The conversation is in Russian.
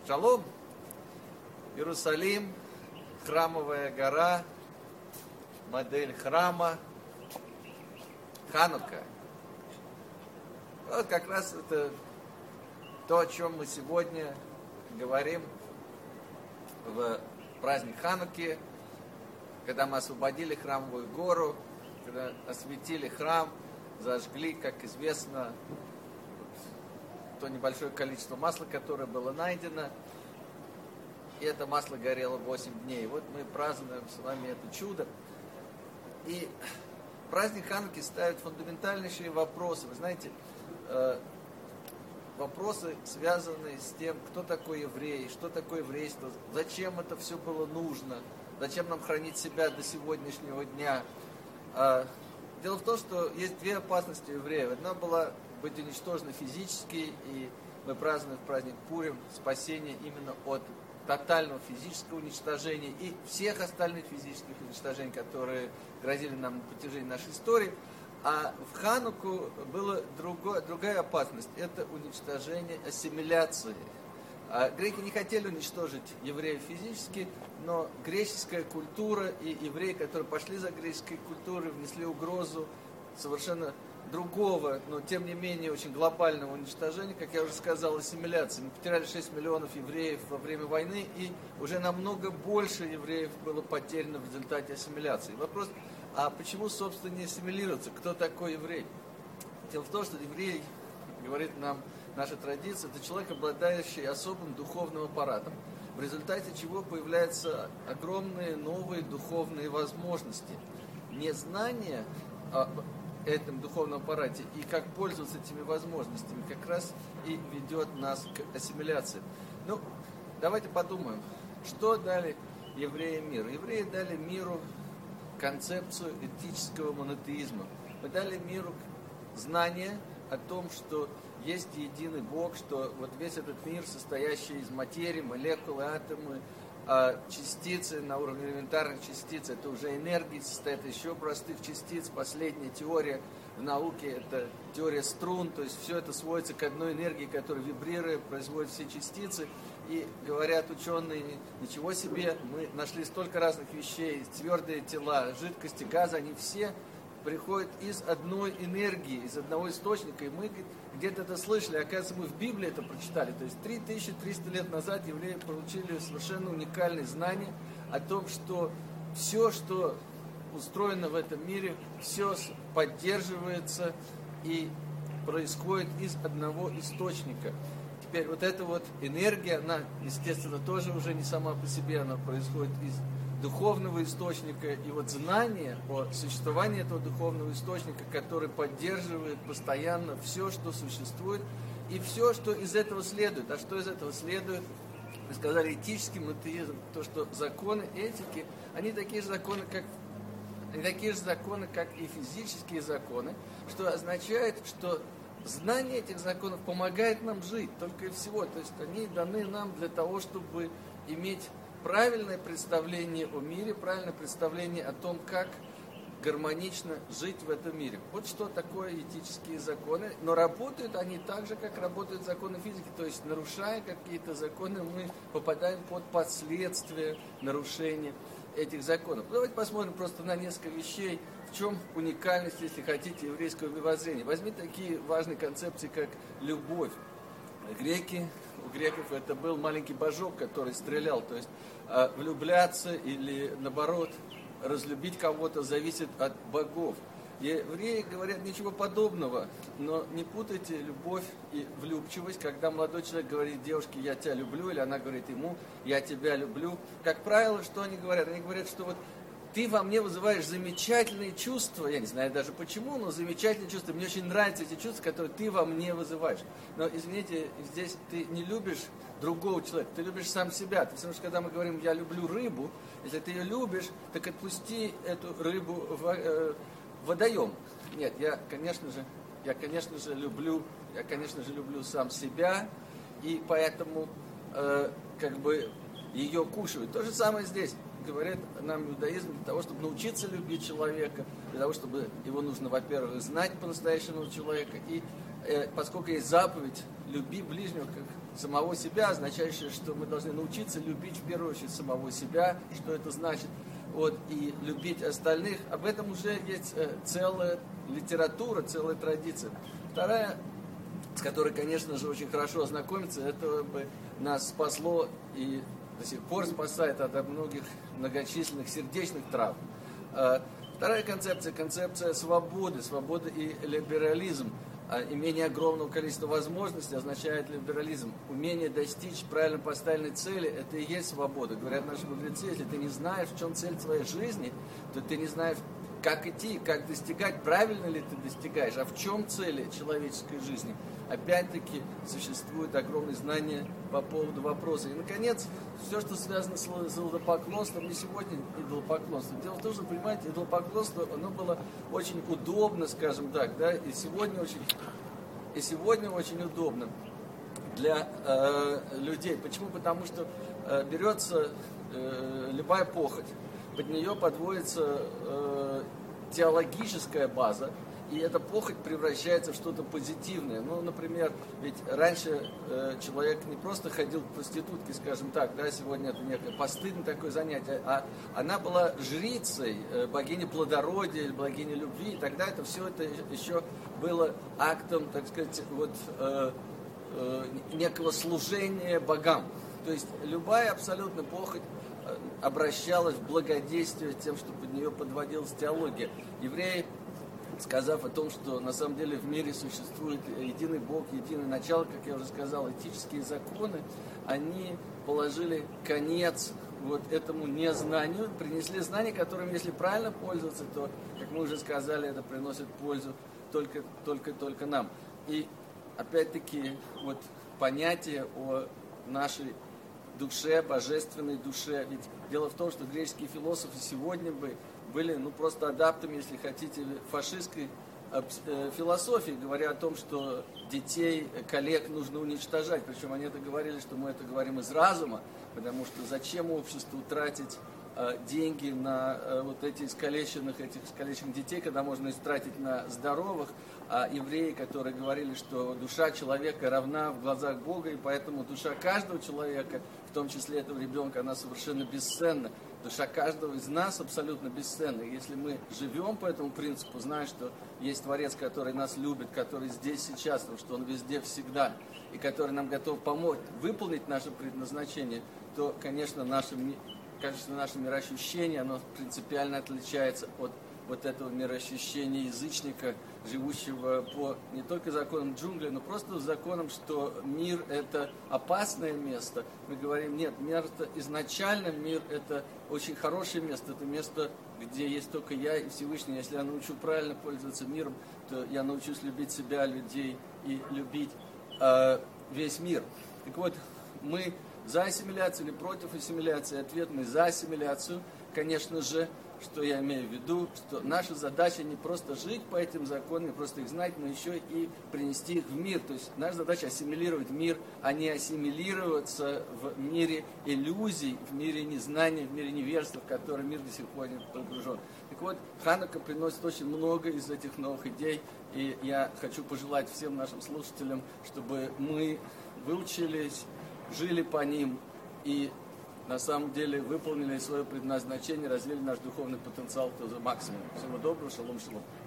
Шалом, Иерусалим, храмовая гора, модель храма, Ханука. Вот как раз это то, о чем мы сегодня говорим в праздник Хануки, когда мы освободили храмовую гору, когда осветили храм, зажгли, как известно, то небольшое количество масла, которое было найдено. И это масло горело 8 дней. Вот мы празднуем с вами это чудо. И праздник Хануки ставит фундаментальнейшие вопросы. Вы знаете, вопросы, связанные с тем, кто такой еврей, что такое еврейство, зачем это все было нужно, зачем нам хранить себя до сегодняшнего дня. Дело в том, что есть две опасности у евреев. Одна была быть уничтожена физически, и мы празднуем в праздник Пурим спасение именно от тотального физического уничтожения и всех остальных физических уничтожений, которые грозили нам на протяжении нашей истории. А в Хануку была другая опасность. Это уничтожение ассимиляции. Греки не хотели уничтожить евреев физически, но греческая культура и евреи, которые пошли за греческой культурой, внесли угрозу совершенно другого, но тем не менее очень глобального уничтожения, как я уже сказал, ассимиляции. Мы потеряли 6 миллионов евреев во время войны, и уже намного больше евреев было потеряно в результате ассимиляции. Вопрос, а почему, собственно, не ассимилироваться? Кто такой еврей? Дело в том, что еврей, говорит нам наша традиция, это человек, обладающий особым духовным аппаратом, в результате чего появляются огромные новые духовные возможности. Незнание об этом духовном аппарате и как пользоваться этими возможностями как раз и ведет нас к ассимиляции. Ну, давайте подумаем, что дали евреям миру. Евреи дали миру концепцию этического монотеизма. Мы дали миру знание о том, что есть единый Бог, что вот весь этот мир, состоящий из материи, молекулы, атомы, частицы на уровне элементарных частиц, это уже энергии, состоят из еще простых частиц. Последняя теория в науке – это теория струн, то есть все это сводится к одной энергии, которая вибрируя производит все частицы. И говорят ученые, ничего себе, мы нашли столько разных вещей, твердые тела, жидкости, газы, они все приходят из одной энергии, из одного источника. И мы где-то это слышали, оказывается, мы в Библии это прочитали. То есть 3300 лет назад евреи получили совершенно уникальные знания о том, что все, что устроено в этом мире, все поддерживается и происходит из одного источника. Теперь вот эта вот энергия, она, естественно, тоже уже не сама по себе, она происходит из духовного источника. И вот знание о существовании этого духовного источника, который поддерживает постоянно все, что существует, и все, что из этого следует. А что из этого следует? Мы сказали, этический монотеизм, то, что законы этики, они такие же законы, как и физические законы, что означает, что знание этих законов помогает нам жить, только и всего. То есть они даны нам для того, чтобы иметь правильное представление о мире, правильное представление о том, как гармонично жить в этом мире. Вот что такое этические законы. Но работают они так же, как работают законы физики. То есть, нарушая какие-то законы, мы попадаем под последствия нарушения этих законов. Давайте посмотрим просто на несколько вещей, в чем уникальность, если хотите, еврейского мировоззрения. Возьмите такие важные концепции, как любовь. У греков это был маленький божок, который стрелял. То есть влюбляться или, наоборот, разлюбить кого-то зависит от богов. Евреи говорят ничего подобного, но не путайте любовь и влюбчивость, когда молодой человек говорит девушке «я тебя люблю», или она говорит ему «я тебя люблю». Как правило, что они говорят? Они говорят, что вот ты во мне вызываешь замечательные чувства, я не знаю даже почему, но замечательные чувства, мне очень нравятся эти чувства, которые ты во мне вызываешь. Но, извините, здесь ты не любишь другого человека, ты любишь сам себя. Потому что когда мы говорим «я люблю рыбу», если ты ее любишь, так отпусти эту рыбу в водоем. Нет, я, конечно же, люблю сам себя, и поэтому ее кушаю. То же самое здесь. Говорят нам иудаизм, для того, чтобы научиться любить человека, для того, чтобы его нужно, во-первых, знать по-настоящему человека, и поскольку есть заповедь «люби ближнего как самого себя», означающее, что мы должны научиться любить в первую очередь самого себя, что это значит, вот, и любить остальных. Об этом уже есть целая литература, целая традиция. Вторая, с которой, конечно же, очень хорошо ознакомиться, это бы нас спасло и до сих пор спасает от многих многочисленных сердечных травм. Вторая концепция свободы и либерализм. Имение огромного количества возможностей означает либерализм. Умение достичь правильно поставленной цели – это и есть свобода. Говорят наши мудрецы, если ты не знаешь, в чем цель твоей жизни, то ты не знаешь, как идти, как достигать, правильно ли ты достигаешь, а в чем цели человеческой жизни. Опять-таки существует огромное знание по поводу вопроса. И, наконец, все, что связано с идолопоклонством, не сегодня идолопоклонство. Дело в том, что, понимаете, идолопоклонство, оно было очень удобно, скажем так, да, и сегодня очень удобно для людей. Почему? Потому что берется любая похоть, под нее подводится теологическая база, и эта похоть превращается в что-то позитивное. Ну, например, ведь раньше человек не просто ходил к проститутке, скажем так, да, сегодня это некое постыдное такое занятие, а она была жрицей, богини плодородия, богини любви, и тогда это все это еще было актом, так сказать, вот, некого служения богам. То есть любая абсолютно похоть обращалась в благодействие тем, что под нее подводилась теология. Евреи, сказав о том, что на самом деле в мире существует единый Бог, единое начало, как я уже сказал, этические законы, они положили конец вот этому незнанию, принесли знания, которым, если правильно пользоваться, то, как мы уже сказали, это приносит пользу только нам. И опять-таки вот понятие о нашей душе, божественной душе. Ведь дело в том, что греческие философы сегодня были просто адаптами, если хотите, фашистской философии, говоря о том, что детей, коллег нужно уничтожать. Причем они это говорили, что мы это говорим из разума, потому что зачем обществу тратить деньги на вот этих искалеченных детей, когда можно их тратить на здоровых, а евреи, которые говорили, что душа человека равна в глазах Бога, и поэтому душа каждого человека, в том числе этого ребенка, она совершенно бесценна. Душа каждого из нас абсолютно бесценна. И если мы живем по этому принципу, зная, что есть Творец, который нас любит, который здесь сейчас, потому что Он везде всегда, и который нам готов помочь выполнить наше предназначение, то, конечно, наше мироощущение, оно принципиально отличается от вот этого мироощущения язычника, живущего по не только законам джунглей, но просто законам, что мир – это опасное место. Мы говорим, нет, изначально мир – это очень хорошее место, это место, где есть только я и Всевышний. Если я научу правильно пользоваться миром, то я научусь любить себя, людей и любить весь мир. Так вот, мы за ассимиляцию или против ассимиляции? Ответ: мы за ассимиляцию. Конечно же, что я имею в виду, что наша задача не просто жить по этим законам, не просто их знать, но еще и принести их в мир. То есть наша задача ассимилировать мир, а не ассимилироваться в мире иллюзий, в мире незнания, в мире невежества, в который мир до сих пор не погружен. Так вот, Ханука приносит очень много из этих новых идей, и я хочу пожелать всем нашим слушателям, чтобы мы выучились, жили по ним и на самом деле выполнили свое предназначение, развили наш духовный потенциал до максимума. Всего доброго, шалом, шалом.